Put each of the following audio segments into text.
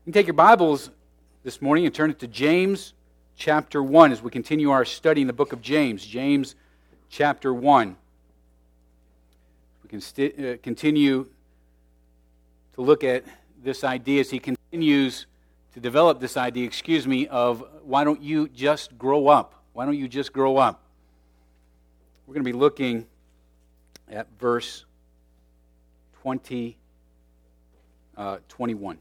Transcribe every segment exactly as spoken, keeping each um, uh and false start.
You can take your Bibles this morning and turn it to James chapter one as we continue our study in the book of James. James chapter one. We can st- uh, continue to look at this idea as he continues to develop this idea, excuse me, of why don't you just grow up? Why don't you just grow up? We're going to be looking at verse twenty, uh, twenty-one.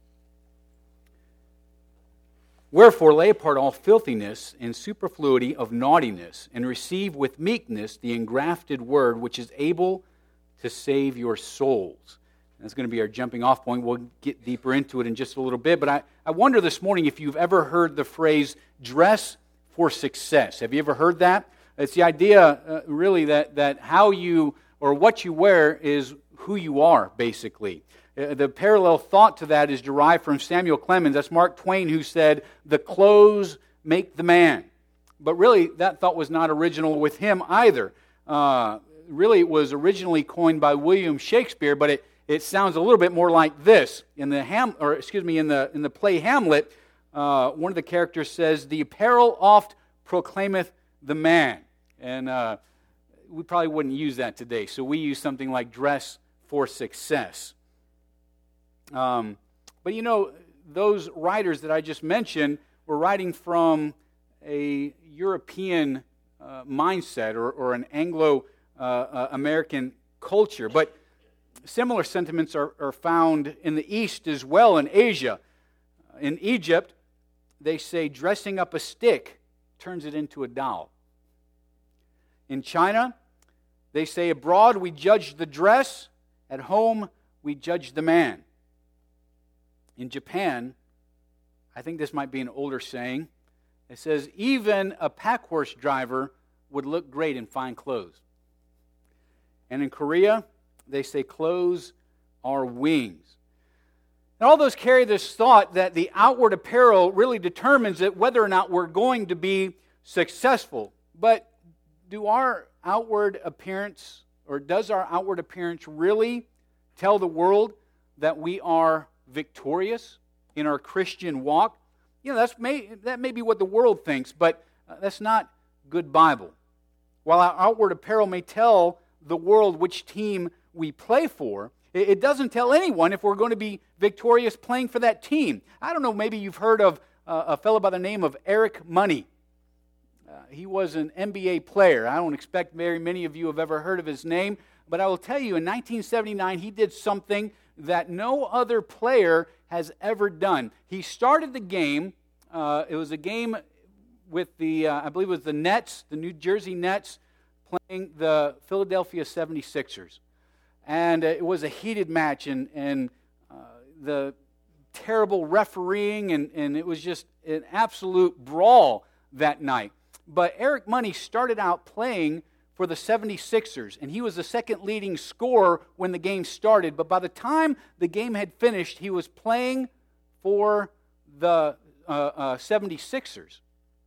Wherefore lay apart all filthiness and superfluity of naughtiness, and receive with meekness the engrafted word, which is able to save your souls. And that's going to be our jumping off point. We'll get deeper into it in just a little bit. But I, I wonder this morning if you've ever heard the phrase, dress for success. Have you ever heard that? It's the idea, uh, really, that, that how you, or what you wear is who you are, basically. The parallel thought to that is derived from Samuel Clemens. That's Mark Twain who said, the clothes make the man. But really, that thought was not original with him either. Uh, really, it was originally coined by William Shakespeare, but it, it sounds a little bit more like this. In the Ham, or excuse me, in the in the play Hamlet, uh, one of the characters says, the apparel oft proclaimeth the man. And uh, we probably wouldn't use that today. So we use something like dress for success. Um, but you know, those writers that I just mentioned were writing from a European uh, mindset or, or an Anglo-American uh, culture. But similar sentiments are, are found in the East as well, in Asia. In Egypt, they say dressing up a stick turns it into a doll. In China, they say abroad we judge the dress, at home we judge the man. In Japan, I think this might be an older saying. It says, even a pack horse driver would look great in fine clothes. And in Korea, they say clothes are wings. And all those carry this thought that the outward apparel really determines it whether or not we're going to be successful. But do our outward appearance, or does our outward appearance really tell the world that we are victorious in our Christian walk? You know, that's may, that may be what the world thinks, but uh, that's not good Bible. While our outward apparel may tell the world which team we play for, it, it doesn't tell anyone if we're going to be victorious playing for that team. I don't know, maybe you've heard of uh, a fellow by the name of Eric Money. Uh, he was an N B A player. I don't expect very many of you have ever heard of his name, but I will tell you, in nineteen seventy-nine, he did something that no other player has ever done. He started the game, uh, it was a game with the, uh, I believe it was the Nets, the New Jersey Nets, playing the Philadelphia seventy-sixers. And uh, it was a heated match, and, and uh, the terrible refereeing, and, and it was just an absolute brawl that night. But Eric Money started out playing for the seventy-sixers, and he was the second leading scorer when the game started. But by the time the game had finished, he was playing for the uh, uh, seventy-sixers.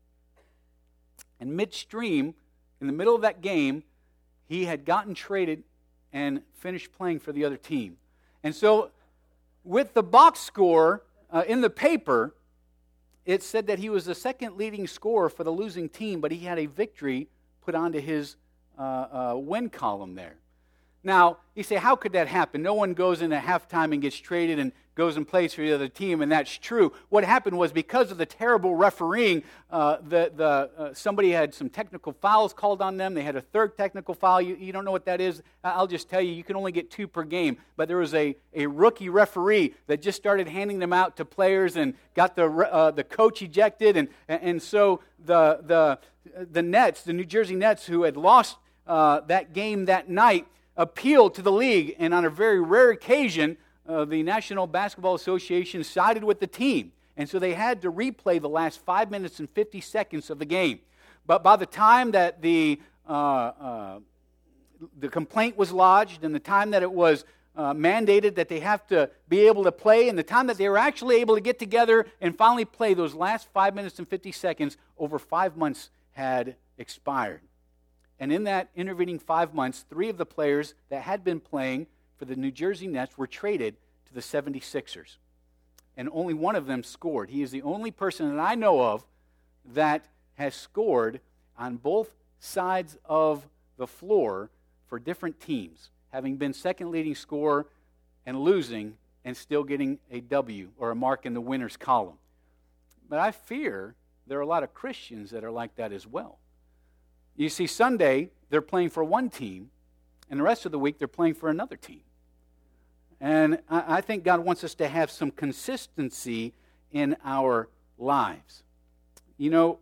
And midstream, in the middle of that game, he had gotten traded and finished playing for the other team. And so, with the box score uh, in the paper, it said that he was the second leading scorer for the losing team, but he had a victory put onto his Uh, uh, win column there. Now, you say, how could that happen? No one goes in at halftime and gets traded and goes and plays for the other team, and that's true. What happened was because of the terrible refereeing, uh, the, the, uh, somebody had some technical fouls called on them. They had a third technical foul. You, you don't know what that is. I'll just tell you, you can only get two per game. But there was a, a rookie referee that just started handing them out to players and got the uh, the coach ejected. And, and so the, the, the Nets, the New Jersey Nets, who had lost uh, that game that night, appealed to the league, and on a very rare occasion, uh, the National Basketball Association sided with the team. And so they had to replay the last five minutes and fifty seconds of the game. But by the time that the uh, uh, the complaint was lodged, and the time that it was uh, mandated that they have to be able to play, and the time that they were actually able to get together and finally play, those last five minutes and fifty seconds, over five months had expired. And in that intervening five months, three of the players that had been playing for the New Jersey Nets were traded to the seventy-sixers. and only one of them scored. He is the only person that I know of that has scored on both sides of the floor for different teams, having been second leading scorer and losing and still getting a W or a mark in the winner's column. But I fear there are a lot of Christians that are like that as well. You see, Sunday, they're playing for one team, and the rest of the week, they're playing for another team. And I think God wants us to have some consistency in our lives. You know,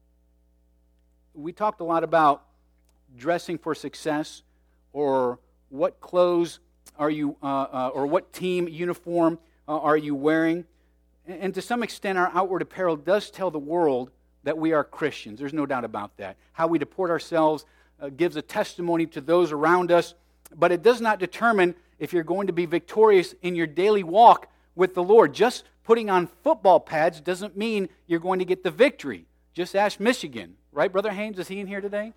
we talked a lot about dressing for success, or what clothes are you, uh, uh, or what team uniform uh, are you wearing. And to some extent, our outward apparel does tell the world that we are Christians. There's no doubt about that. How we deport ourselves uh, gives a testimony to those around us, but it does not determine if you're going to be victorious in your daily walk with the Lord. Just putting on football pads doesn't mean you're going to get the victory. Just ask Michigan. Right, Brother Haynes? Is he in here today?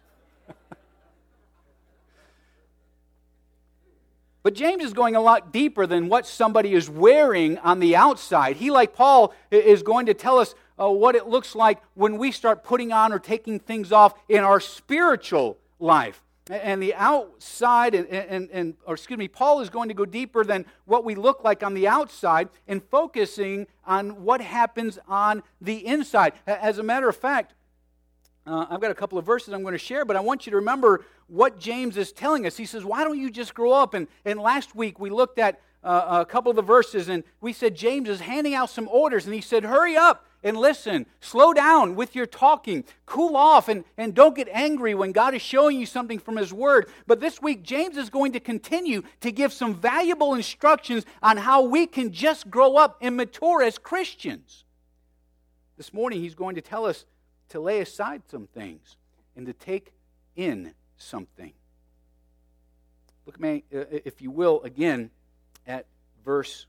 But James is going a lot deeper than what somebody is wearing on the outside. He, like Paul, is going to tell us uh, what it looks like when we start putting on or taking things off in our spiritual life. And the outside, and, and, and or excuse me, Paul is going to go deeper than what we look like on the outside and focusing on what happens on the inside. As a matter of fact, Uh, I've got a couple of verses I'm going to share, but I want you to remember what James is telling us. He says, why don't you just grow up? And, and last week we looked at uh, a couple of the verses, and we said James is handing out some orders, and he said, hurry up and listen. Slow down with your talking. Cool off, and, and don't get angry when God is showing you something from His Word. But this week, James is going to continue to give some valuable instructions on how we can just grow up and mature as Christians. This morning, he's going to tell us to lay aside some things and to take in something. Look, me, if you will, again at verse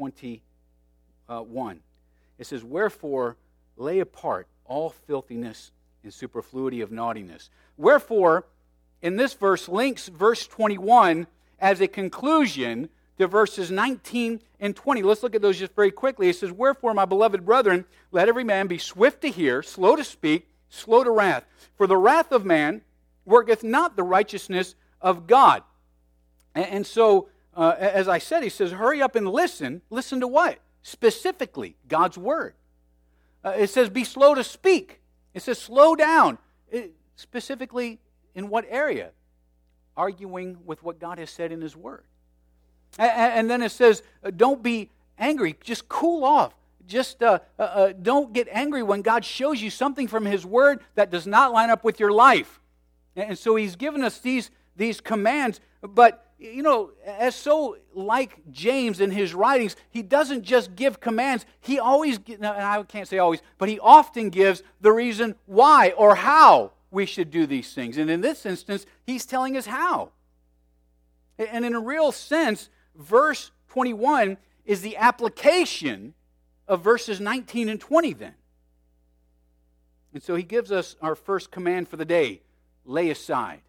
twenty-one. It says, wherefore lay apart all filthiness and superfluity of naughtiness. Wherefore, in this verse, links verse twenty-one as a conclusion to verses nineteen and twenty. Let's look at those just very quickly. It says, wherefore, my beloved brethren, let every man be swift to hear, slow to speak, slow to wrath. For the wrath of man worketh not the righteousness of God. And, and so, uh, as I said, he says, hurry up and listen. Listen to what? Specifically, God's Word. Uh, it says, be slow to speak. It says, slow down. It, specifically, in what area? Arguing with what God has said in His Word. And then it says, don't be angry. Just cool off. Just uh, uh, uh, don't get angry when God shows you something from His Word that does not line up with your life. And so He's given us these, these commands. But, you know, as so like James in his writings, he doesn't just give commands. He always, and I can't say always, but he often gives the reason why or how we should do these things. And in this instance, he's telling us how. And in a real sense, verse twenty-one is the application of verses nineteen and twenty then. And so he gives us our first command for the day, lay aside.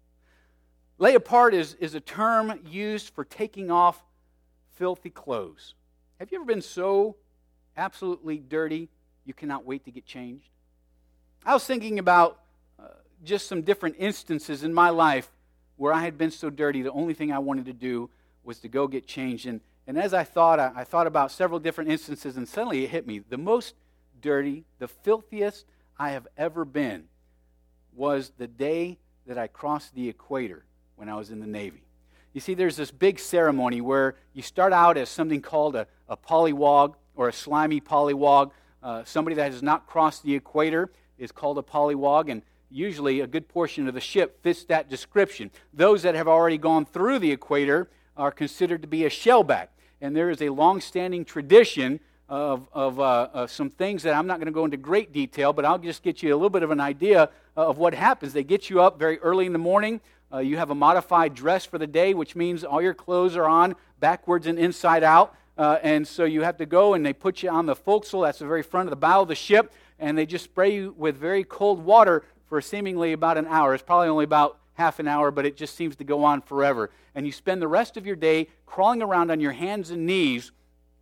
Lay apart is, is a term used for taking off filthy clothes. Have you ever been so absolutely dirty you cannot wait to get changed? I was thinking about uh, just some different instances in my life where I had been so dirty, the only thing I wanted to do was to go get changed. And, and as I thought, I, I thought about several different instances, and suddenly it hit me. The most dirty, the filthiest I have ever been was the day that I crossed the equator when I was in the Navy. You see, there's this big ceremony where you start out as something called a, a polywog or a slimy polywog. Uh, somebody that has not crossed the equator is called a polywog, and usually a good portion of the ship fits that description. Those that have already gone through the equator are considered to be a shellback. And there is a long-standing tradition of, of, uh, of some things that I'm not going to go into great detail, but I'll just get you a little bit of an idea of what happens. They get you up very early in the morning. Uh, you have a modified dress for the day, which means all your clothes are on backwards and inside out. Uh, and so you have to go, and they put you on the forecastle. That's the very front of the bow of the ship. And they just spray you with very cold water for seemingly about an hour. It's probably only about half an hour, but it just seems to go on forever. And you spend the rest of your day crawling around on your hands and knees,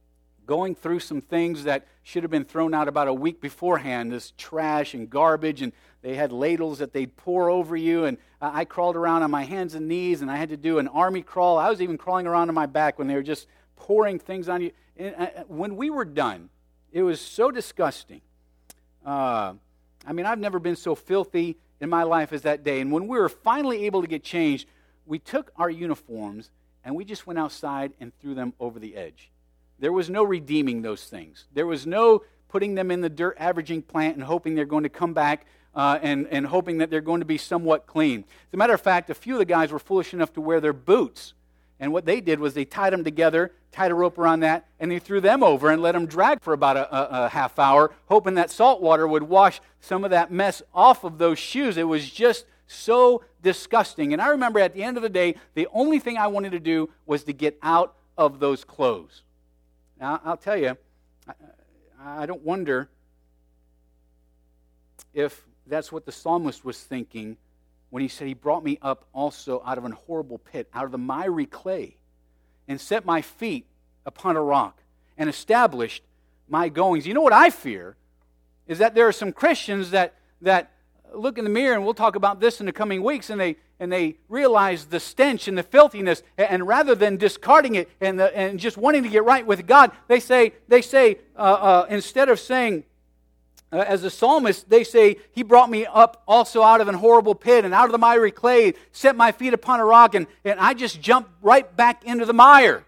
going through some things that should have been thrown out about a week beforehand, this trash and garbage, and they had ladles that they'd pour over you, and I crawled around on my hands and knees, and I had to do an army crawl. I was even crawling around on my back when they were just pouring things on you. And when we were done, it was so disgusting. Uh, I mean, I've never been so filthy in my life as that day. And when we were finally able to get changed, we took our uniforms, and we just went outside and threw them over the edge. There was no redeeming those things. There was no putting them in the dirt averaging plant and hoping they're going to come back uh, and, and hoping that they're going to be somewhat clean. As a matter of fact, a few of the guys were foolish enough to wear their boots. And what they did was they tied them together, tied a rope around that, and they threw them over and let them drag for about a, a, a half hour, hoping that salt water would wash some of that mess off of those shoes. It was just so disgusting. And I remember at the end of the day, the only thing I wanted to do was to get out of those clothes. Now, I'll tell you, I, I don't wonder if that's what the psalmist was thinking when he said, he brought me up also out of an horrible pit, out of the miry clay, and set my feet upon a rock, and established my goings. You know what I fear is that there are some Christians that that look in the mirror, and we'll talk about this in the coming weeks, and they and they realize the stench and the filthiness, and rather than discarding it and the, and just wanting to get right with God, they say they say uh, uh, instead of saying, Uh, as a psalmist, they say, he brought me up also out of an horrible pit and out of the miry clay, set my feet upon a rock, and, and I just jumped right back into the mire.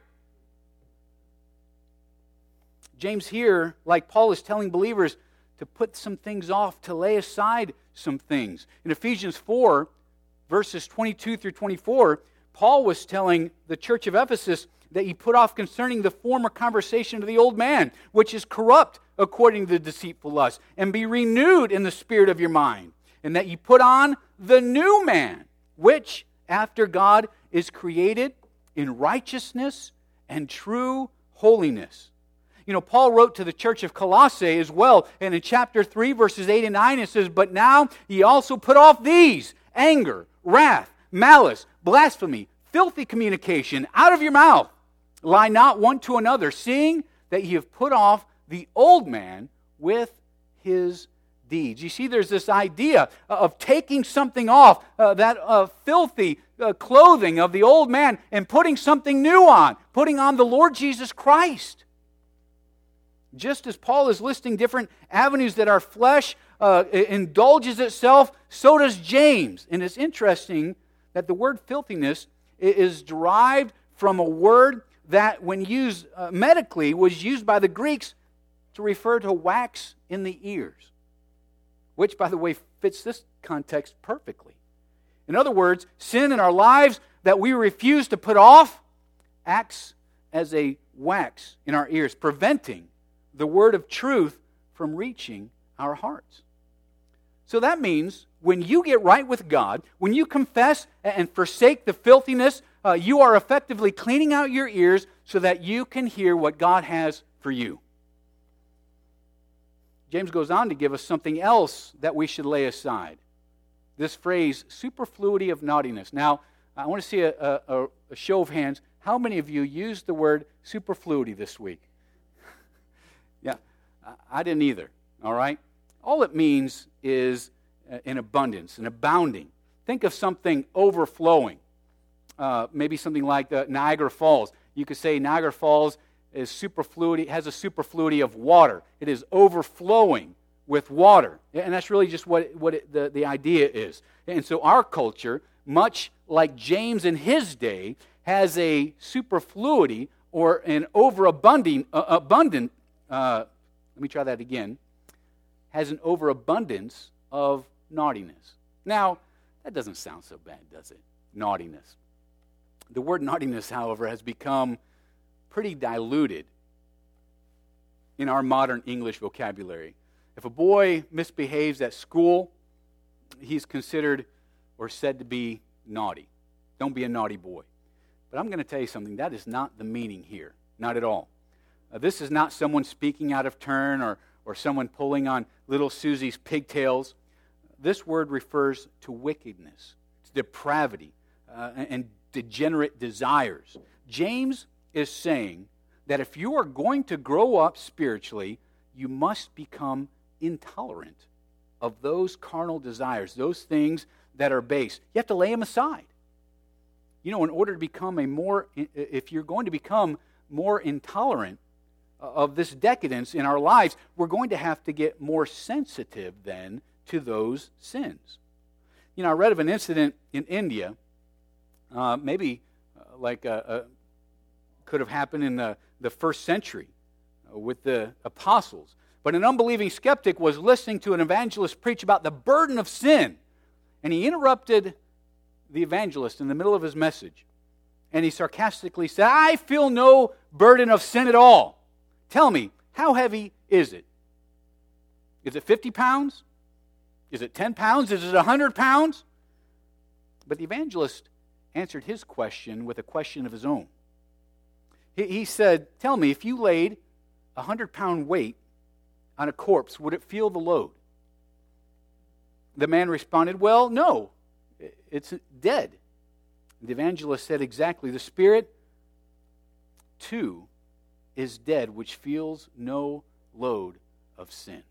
James here, like Paul, is telling believers to put some things off, to lay aside some things. In Ephesians four, verses twenty-two through twenty-four, Paul was telling the church of Ephesus that you put off concerning the former conversation of the old man, which is corrupt according to the deceitful lust, and be renewed in the spirit of your mind, and that you put on the new man, which after God is created in righteousness and true holiness. You know, Paul wrote to the church of Colossae as well, and in chapter three, verses eight and nine, it says, "But now ye also put off these, anger, wrath, malice, blasphemy, filthy communication out of your mouth. Lie not one to another, seeing that ye have put off the old man with his deeds." You see, there's this idea of taking something off, uh, that uh, filthy uh, clothing of the old man, and putting something new on, putting on the Lord Jesus Christ. Just as Paul is listing different avenues that our flesh uh, indulges itself, so does James. And it's interesting that the word filthiness is derived from a word that, when used uh, medically, was used by the Greeks to refer to wax in the ears, which, by the way, fits this context perfectly. In other words, sin in our lives that we refuse to put off acts as a wax in our ears, preventing the word of truth from reaching our hearts. So that means when you get right with God, when you confess and forsake the filthiness, uh, you are effectively cleaning out your ears so that you can hear what God has for you. James goes on to give us something else that we should lay aside. This phrase, superfluity of naughtiness. Now, I want to see a, a, a show of hands. How many of you used the word superfluity this week? Yeah, I didn't either, all right? All it means is an abundance, an abounding. Think of something overflowing. Uh, maybe something like uh, Niagara Falls. You could say Niagara Falls is superfluity, has a superfluity of water. It is overflowing with water. And that's really just what, what it, the, the idea is. And so our culture, much like James in his day, has a superfluity or an overabundant, uh, abundant, uh, let me try that again, has an overabundance of naughtiness. Now, that doesn't sound so bad, does it? Naughtiness. The word naughtiness, however, has become pretty diluted in our modern English vocabulary. If a boy misbehaves at school, he's considered or said to be naughty. Don't be a naughty boy. But I'm going to tell you something. That is not the meaning here. Not at all. Uh, this is not someone speaking out of turn or, or someone pulling on little Susie's pigtails. This word refers to wickedness, to depravity, uh, and degenerate desires. James is saying that if you are going to grow up spiritually, you must become intolerant of those carnal desires, those things that are base. You have to lay them aside. You know, in order to become a more, if you're going to become more intolerant of this decadence in our lives, we're going to have to get more sensitive then to those sins. You know, I read of an incident in India, uh, maybe uh, like uh, uh, could have happened in the, the first century uh, with the apostles. But an unbelieving skeptic was listening to an evangelist preach about the burden of sin. And he interrupted the evangelist in the middle of his message. And he sarcastically said, I feel no burden of sin at all. Tell me, how heavy is it? Is it fifty pounds? Is it ten pounds? Is it one hundred pounds? But the evangelist answered his question with a question of his own. He, he said, tell me, if you laid a one hundred pound weight on a corpse, would it feel the load? The man responded, well, no, it's dead. The evangelist said exactly, the spirit too is dead, which feels no load of sin.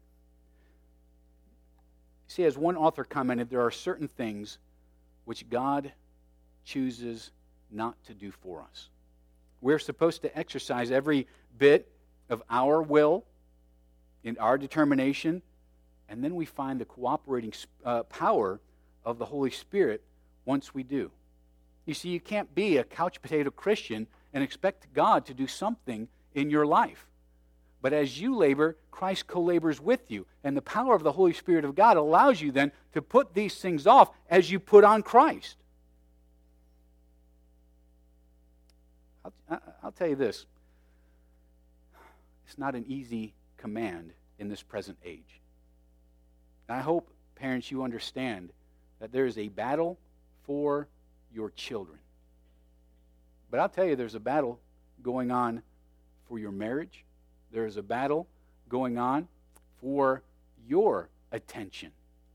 See, as one author commented, there are certain things which God chooses not to do for us. We're supposed to exercise every bit of our will in our determination, and then we find the cooperating uh, power of the Holy Spirit once we do. You see, you can't be a couch potato Christian and expect God to do something in your life. But as you labor, Christ co-labors with you. And the power of the Holy Spirit of God allows you then to put these things off as you put on Christ. I'll, I'll tell you this. It's not an easy command in this present age. And I hope, parents, you understand that there is a battle for your children. But I'll tell you, there's a battle going on for your marriage. There is a battle going on for your attention.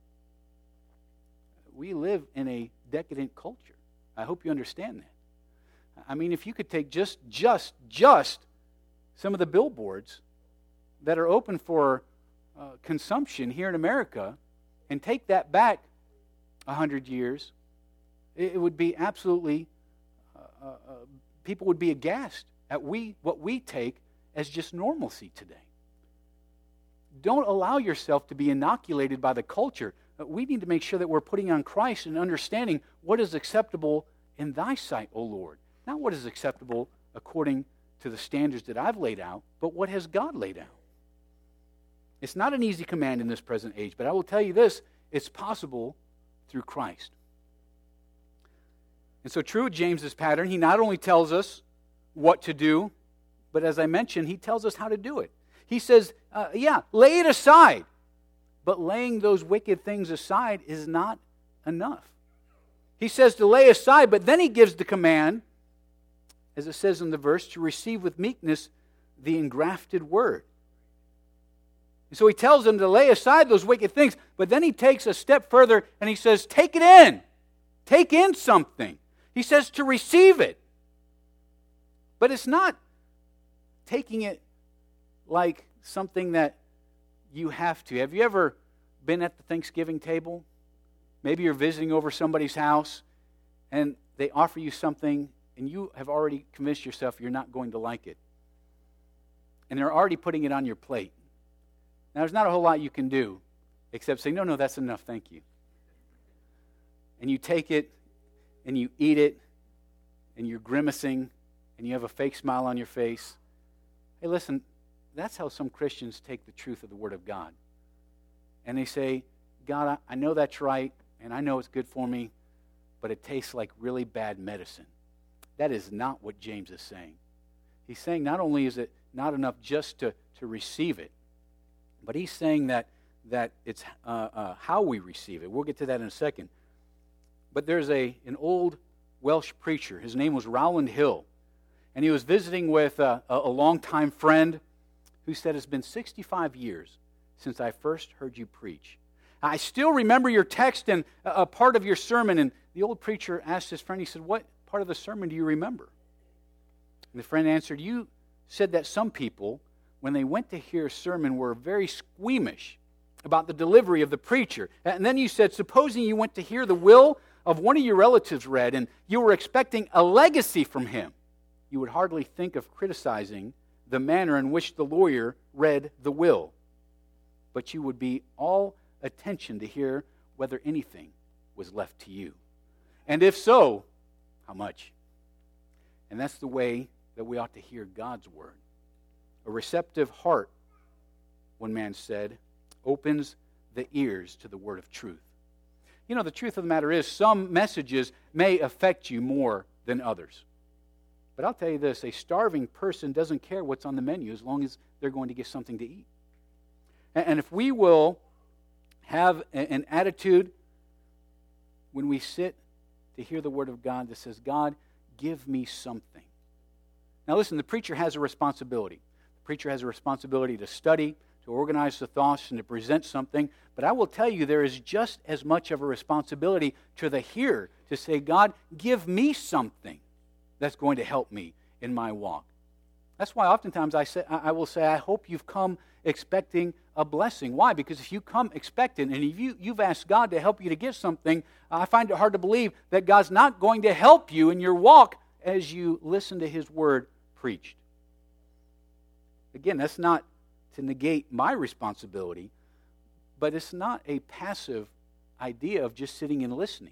We live in a decadent culture. I hope you understand that. I mean, if you could take just, just, just some of the billboards that are open for uh, consumption here in America and take that back a hundred years, it, it would be absolutely, uh, uh, people would be aghast at we what we take as just normalcy today. Don't allow yourself to be inoculated by the culture. We need to make sure that we're putting on Christ and understanding what is acceptable in thy sight, O Lord. Not what is acceptable according to the standards that I've laid out, but what has God laid out. It's not an easy command in this present age, but I will tell you this, it's possible through Christ. And so true of James's pattern, he not only tells us what to do, but as I mentioned, he tells us how to do it. He says, uh, yeah, lay it aside. But laying those wicked things aside is not enough. He says to lay aside, but then he gives the command, as it says in the verse, to receive with meekness the engrafted word. And so he tells them to lay aside those wicked things, but then he takes a step further and he says, take it in. Take in something. He says to receive it. But it's not taking it like something that you have to. Have you ever been at the Thanksgiving table? Maybe you're visiting over somebody's house and they offer you something and you have already convinced yourself you're not going to like it. And they're already putting it on your plate. Now, there's not a whole lot you can do except say, no, no, that's enough, thank you. And you take it and you eat it and you're grimacing and you have a fake smile on your face. Hey, listen, that's how some Christians take the truth of the Word of God. And they say, God, I know that's right, and I know it's good for me, but it tastes like really bad medicine. That is not what James is saying. He's saying not only is it not enough just to, to receive it, but he's saying that, that it's uh, uh, how we receive it. We'll get to that in a second. But there's a an old Welsh preacher. His name was Rowland Hill. And he was visiting with a, a, a longtime friend who said, it's been sixty-five years since I first heard you preach. I still remember your text and a, a part of your sermon. And the old preacher asked his friend, he said, what part of the sermon do you remember? And the friend answered, you said that some people, when they went to hear a sermon, were very squeamish about the delivery of the preacher. And then you said, supposing you went to hear the will of one of your relatives read and you were expecting a legacy from him, you would hardly think of criticizing the manner in which the lawyer read the will. But you would be all attention to hear whether anything was left to you. And if so, how much? And that's the way that we ought to hear God's word. A receptive heart, one man said, opens the ears to the word of truth. You know, the truth of the matter is, some messages may affect you more than others. But I'll tell you this, a starving person doesn't care what's on the menu as long as they're going to get something to eat. And if we will have an attitude when we sit to hear the word of God that says, God, give me something. Now listen, the preacher has a responsibility. The preacher has a responsibility to study, to organize the thoughts, and to present something. But I will tell you, there is just as much of a responsibility to the hearer to say, God, give me something that's going to help me in my walk. That's why oftentimes I say, I will say, I hope you've come expecting a blessing. Why? Because if you come expectant and if you, you've asked God to help you to get something, I find it hard to believe that God's not going to help you in your walk as you listen to His word preached. Again, that's not to negate my responsibility, but it's not a passive idea of just sitting and listening.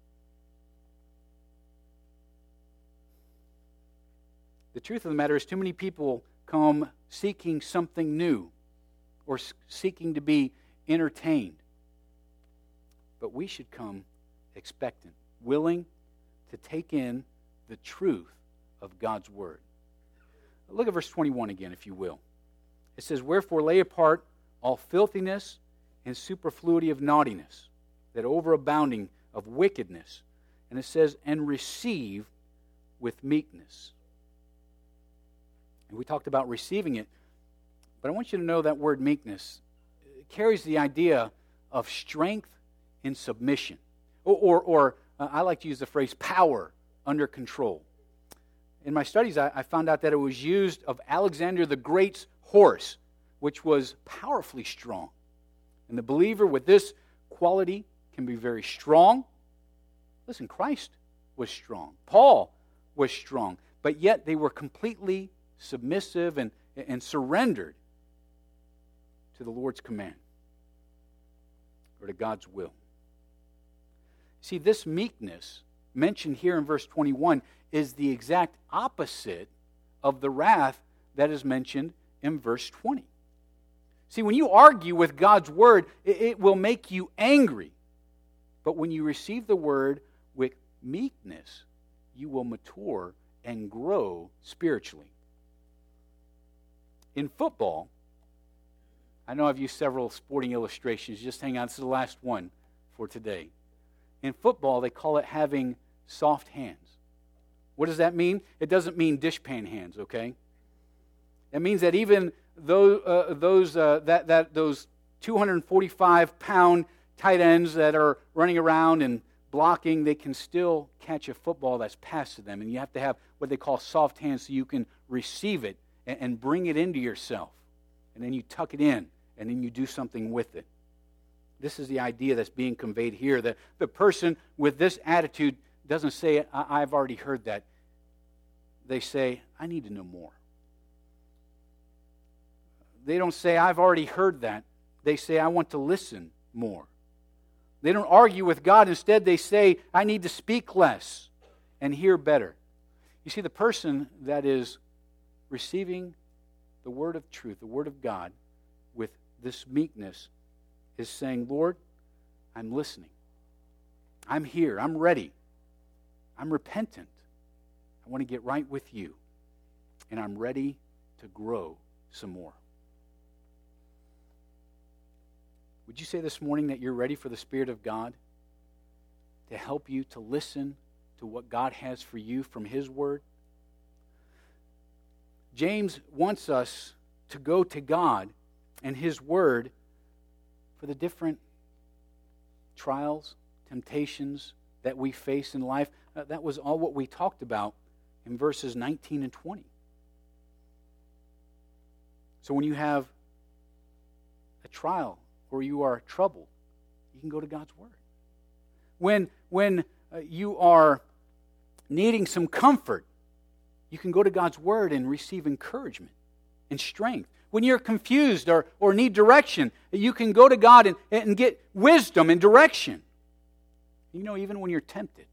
The truth of the matter is, too many people come seeking something new or seeking to be entertained. But we should come expectant, willing to take in the truth of God's word. Look at verse twenty-one again, if you will. It says, wherefore lay apart all filthiness and superfluity of naughtiness, that overabounding of wickedness. And it says, and receive with meekness. And we talked about receiving it, but I want you to know that word meekness carries the idea of strength in submission. Or, or, or uh, I like to use the phrase power under control. In my studies, I, I found out that it was used of Alexander the Great's horse, which was powerfully strong. And the believer with this quality can be very strong. Listen, Christ was strong. Paul was strong. But yet they were completely submissive and, and surrendered to the Lord's command or to God's will. See, this meekness mentioned here in verse twenty-one is the exact opposite of the wrath that is mentioned in verse twenty. See, when you argue with God's word, it, it will make you angry. But when you receive the word with meekness, you will mature and grow spiritually. In football, I know I've used several sporting illustrations. Just hang on, this is the last one for today. In football, they call it having soft hands. What does that mean? It doesn't mean dishpan hands, okay? It means that even those, uh, those, uh, that, that, those two hundred forty-five pound tight ends that are running around and blocking, they can still catch a football that's passed to them. And you have to have what they call soft hands so you can receive it and, and bring it into yourself. And then you tuck it in, and then you do something with it. This is the idea that's being conveyed here, that the person with this attitude doesn't say, I- I've already heard that. They say, I need to know more. They don't say, I've already heard that. They say, I want to listen more. They don't argue with God. Instead, they say, I need to speak less and hear better. You see, the person that is receiving the word of truth, the word of God, with this meekness is saying, Lord, I'm listening. I'm here. I'm ready. I'm repentant. I want to get right with you. And I'm ready to grow some more. Would you say this morning that you're ready for the Spirit of God to help you to listen to what God has for you from His Word? James wants us to go to God and His Word for the different trials, temptations that we face in life. Uh, that was all what we talked about in verses nineteen and twenty. So when you have a trial or you are troubled, you can go to God's Word. When, when uh, you are needing some comfort, you can go to God's Word and receive encouragement and strength. When you're confused or, or need direction, you can go to God and, and get wisdom and direction. You know, even when you're tempted,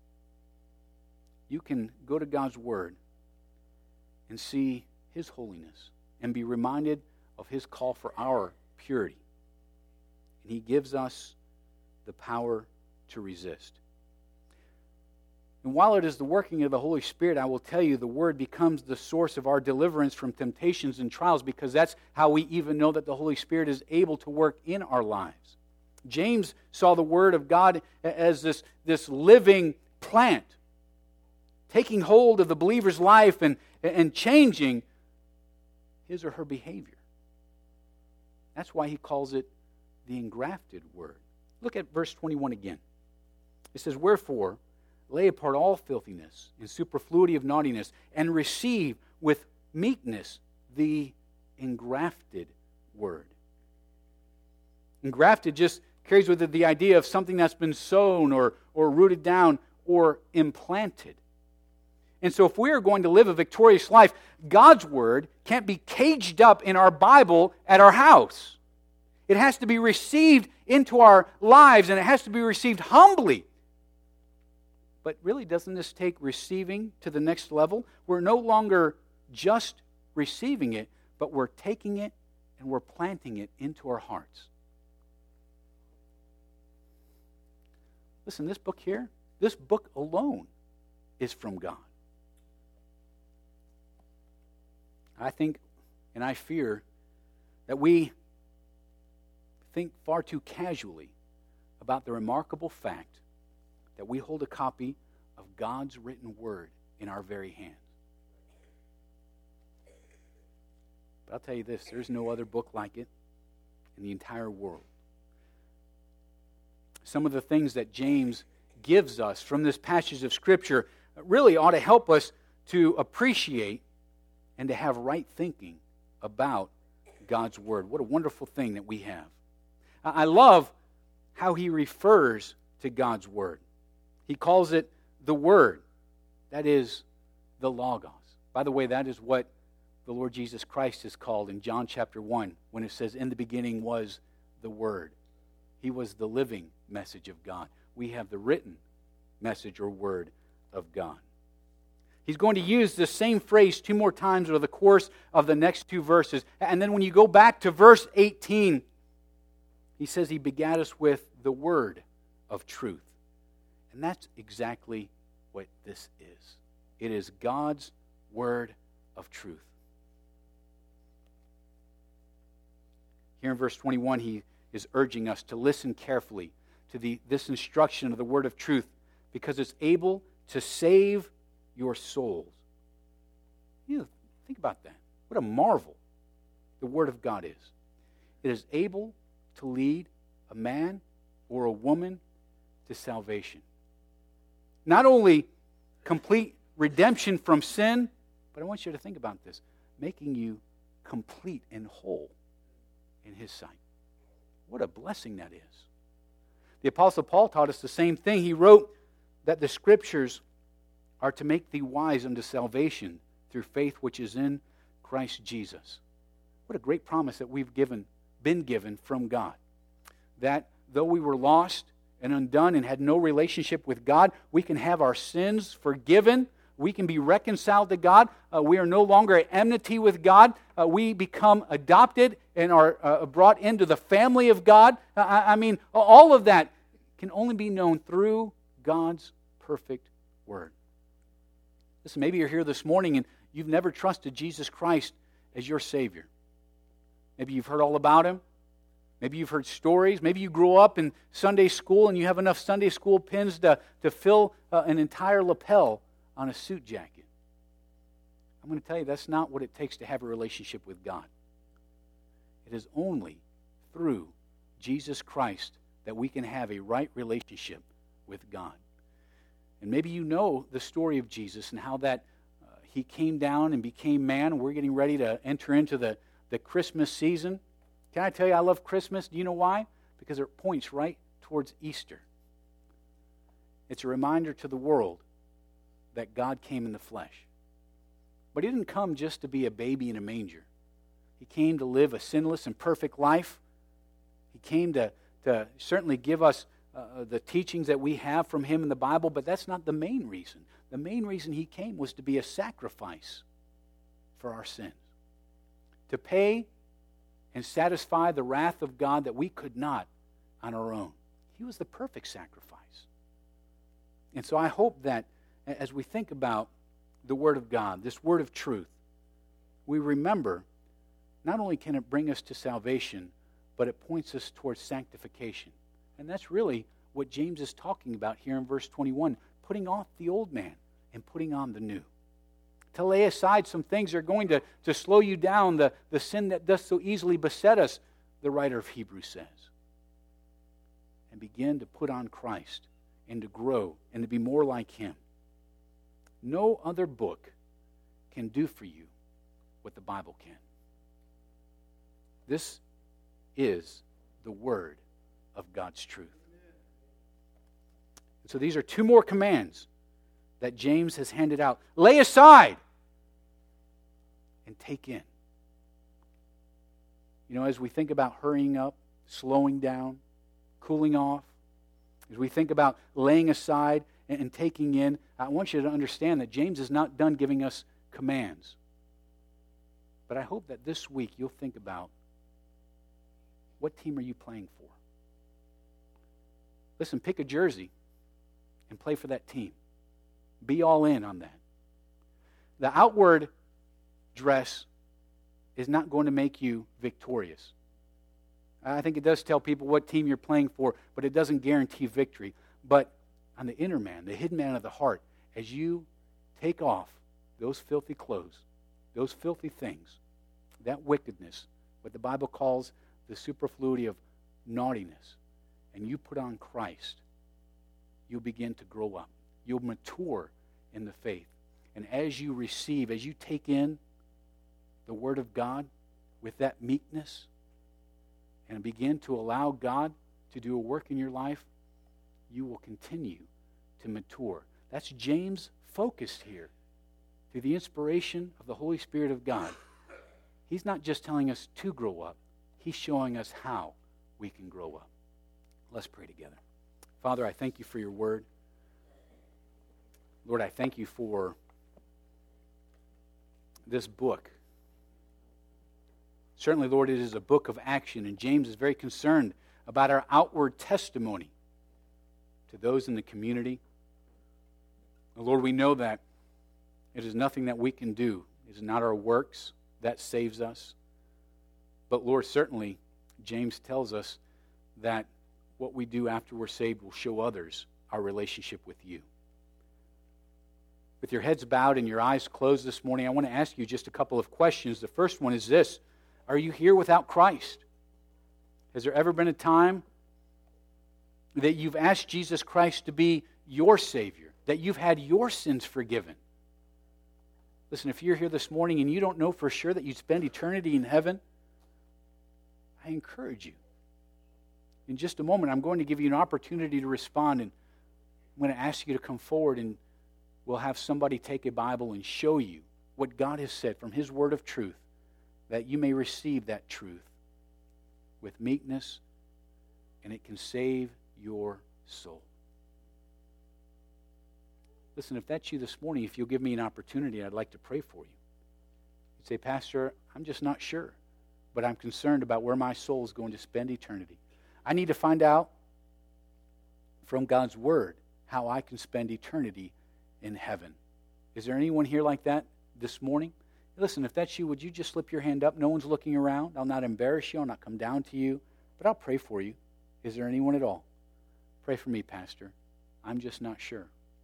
you can go to God's Word and see His holiness and be reminded of His call for our purity. And He gives us the power to resist. And while it is the working of the Holy Spirit, I will tell you, the Word becomes the source of our deliverance from temptations and trials, because that's how we even know that the Holy Spirit is able to work in our lives. James saw the Word of God as this, this living plant, taking hold of the believer's life and, and changing his or her behavior. That's why he calls it the engrafted Word. Look at verse twenty-one again. It says, "Wherefore, lay apart all filthiness and superfluity of naughtiness, and receive with meekness the engrafted Word." Engrafted just carries with it the idea of something that's been sown or, or rooted down or implanted. And so if we are going to live a victorious life, God's Word can't be caged up in our Bible at our house. It has to be received into our lives, and it has to be received humbly. But really, doesn't this take receiving to the next level? We're no longer just receiving it, but we're taking it and we're planting it into our hearts. Listen, this book here, this book alone is from God. I think and I fear that we think far too casually about the remarkable fact that we hold a copy of God's written Word in our very hands. But I'll tell you this, there's no other book like it in the entire world. Some of the things that James gives us from this passage of Scripture really ought to help us to appreciate and to have right thinking about God's Word. What a wonderful thing that we have. I love how he refers to God's Word. He calls it the Word. That is the Logos. By the way, that is what the Lord Jesus Christ is called in John chapter one when it says, "In the beginning was the Word." He was the living message of God. We have the written message or Word of God. He's going to use the same phrase two more times over the course of the next two verses. And then when you go back to verse eighteen, he says he begat us with the Word of truth. And that's exactly what this is. It is God's Word of truth. Here in verse twenty-one, he is urging us to listen carefully to the, this instruction of the Word of truth, because it's able to save your souls. You know, think about that. What a marvel the Word of God is. It is able to lead a man or a woman to salvation. Not only complete redemption from sin, but I want you to think about this, making you complete and whole in His sight. What a blessing that is. The Apostle Paul taught us the same thing. He wrote that the Scriptures are to make thee wise unto salvation through faith which is in Christ Jesus. What a great promise that we've given, been given from God. That though we were lost and undone and had no relationship with God, we can have our sins forgiven. We can be reconciled to God. Uh, we are no longer at enmity with God. Uh, we become adopted and are uh, brought into the family of God. Uh, I, I mean, all of that can only be known through God's perfect Word. Listen, maybe you're here this morning and you've never trusted Jesus Christ as your Savior. Maybe you've heard all about Him. Maybe you've heard stories. Maybe you grew up in Sunday school and you have enough Sunday school pins to, to fill uh, an entire lapel on a suit jacket. I'm going to tell you that's not what it takes to have a relationship with God. It is only through Jesus Christ that we can have a right relationship with God. And maybe you know the story of Jesus and how that uh, He came down and became man. We're getting ready to enter into the, the Christmas season. Can I tell you I love Christmas? Do you know why? Because it points right towards Easter. It's a reminder to the world that God came in the flesh. But He didn't come just to be a baby in a manger. He came to live a sinless and perfect life. He came to, to certainly give us uh, the teachings that we have from Him in the Bible, but that's not the main reason. The main reason He came was to be a sacrifice for our sins, to pay and satisfy the wrath of God that we could not on our own. He was the perfect sacrifice. And so I hope that as we think about the Word of God, this Word of truth, we remember not only can it bring us to salvation, but it points us towards sanctification. And that's really what James is talking about here in verse twenty-one, putting off the old man and putting on the new. To lay aside some things that are going to, to slow you down, the, the sin that does so easily beset us, the writer of Hebrews says. And begin to put on Christ and to grow and to be more like Him. No other book can do for you what the Bible can. This is the Word of God's truth. And so these are two more commands that James has handed out. Lay aside and take in. You know, as we think about hurrying up, slowing down, cooling off, as we think about laying aside and, and taking in, I want you to understand that James is not done giving us commands. But I hope that this week you'll think about, what team are you playing for? Listen, pick a jersey and play for that team. Be all in on that. The outward dress is not going to make you victorious. I think it does tell people what team you're playing for, but it doesn't guarantee victory. But on the inner man, the hidden man of the heart, as you take off those filthy clothes, those filthy things, that wickedness, what the Bible calls the superfluity of naughtiness, and you put on Christ, you'll begin to grow up. You'll mature in the faith. And as you receive, as you take in the Word of God with that meekness and begin to allow God to do a work in your life, you will continue to mature. That's James' focus here. Through the inspiration of the Holy Spirit of God, he's not just telling us to grow up, he's showing us how we can grow up. Let's pray together. Father, I thank you for your word. Lord, I thank you for this book. Certainly, Lord, it is a book of action, and James is very concerned about our outward testimony to those in the community. Lord, we know that it is nothing that we can do. It is not our works that saves us. But Lord, certainly, James tells us that what we do after we're saved will show others our relationship with you. With your heads bowed and your eyes closed this morning, I want to ask you just a couple of questions. The first one is this: are you here without Christ? Has there ever been a time that you've asked Jesus Christ to be your Savior, that you've had your sins forgiven? Listen, if you're here this morning and you don't know for sure that you'd spend eternity in heaven, I encourage you. In just a moment, I'm going to give you an opportunity to respond, and I'm going to ask you to come forward, and we'll have somebody take a Bible and show you what God has said from His word of truth, that you may receive that truth with meekness, and it can save your soul. Listen, if that's you this morning, if you'll give me an opportunity, I'd like to pray for you. You'd say, Pastor, I'm just not sure, but I'm concerned about where my soul is going to spend eternity. I need to find out from God's Word how I can spend eternity in heaven. Is there anyone here like that this morning? Listen, if that's you, would you just slip your hand up? No one's looking around. I'll not embarrass you. I'll not come down to you, but I'll pray for you. Is there anyone at all? Pray for me, Pastor. I'm just not sure.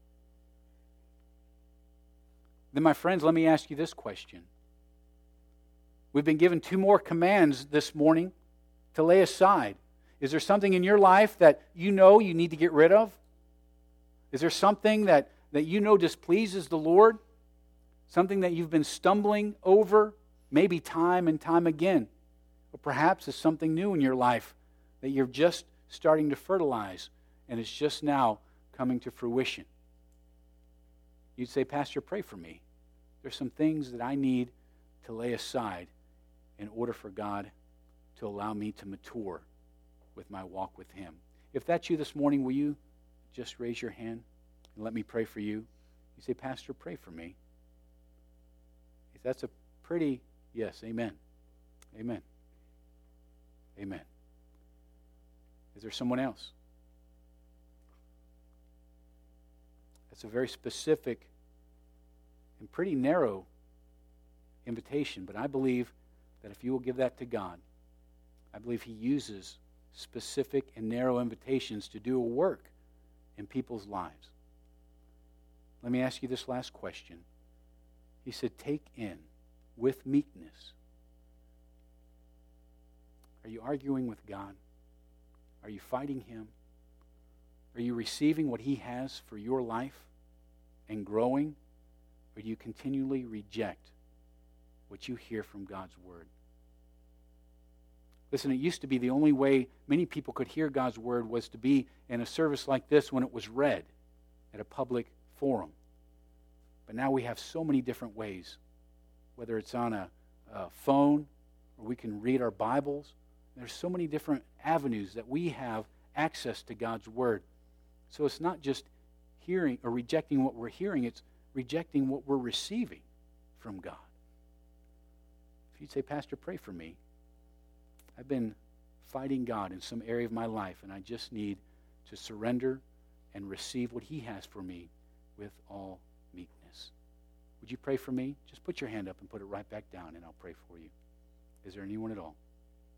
Then, my friends, let me ask you this question. We've been given two more commands this morning to lay aside. Is there something in your life that you know you need to get rid of? Is there something that, that you know displeases the Lord? Something that you've been stumbling over maybe time and time again. Or perhaps it's something new in your life that you're just starting to fertilize and it's just now coming to fruition. You'd say, Pastor, pray for me. There's some things that I need to lay aside in order for God to allow me to mature with my walk with Him. If that's you this morning, will you just raise your hand and let me pray for you? You say, Pastor, pray for me. If that's a pretty, yes, amen. Amen. Amen. Is there someone else? That's a very specific and pretty narrow invitation, but I believe that if you will give that to God, I believe He uses specific and narrow invitations to do a work in people's lives. Let me ask you this last question. He said, take in with meekness. Are you arguing with God? Are you fighting Him? Are you receiving what He has for your life and growing? Or do you continually reject what you hear from God's Word? Listen, it used to be the only way many people could hear God's Word was to be in a service like this when it was read at a public forum. But now we have so many different ways, whether it's on a, a phone or we can read our Bibles. There's so many different avenues that we have access to God's Word. So it's not just hearing or rejecting what we're hearing, it's rejecting what we're receiving from God. If you'd say, Pastor, pray for me. I've been fighting God in some area of my life, and I just need to surrender and receive what He has for me with all meekness. Would you pray for me? Just put your hand up and put it right back down, and I'll pray for you. Is there anyone at all?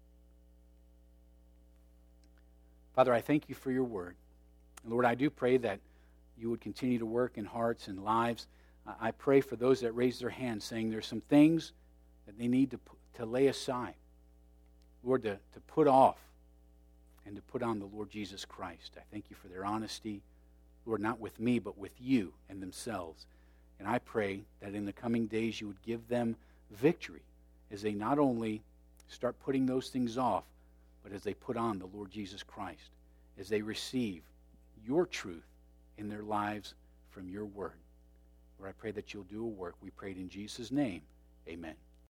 Father, I thank you for your word. And Lord, I do pray that you would continue to work in hearts and lives. I pray for those that raise their hands saying there's some things that they need to, to lay aside. Lord, to, to put off and to put on the Lord Jesus Christ. I thank you for their honesty. Lord, not with me, but with you and themselves. And I pray that in the coming days you would give them victory as they not only start putting those things off, but as they put on the Lord Jesus Christ, as they receive your truth in their lives from your word. Lord, I pray that you'll do a work. We pray it in Jesus' name. Amen.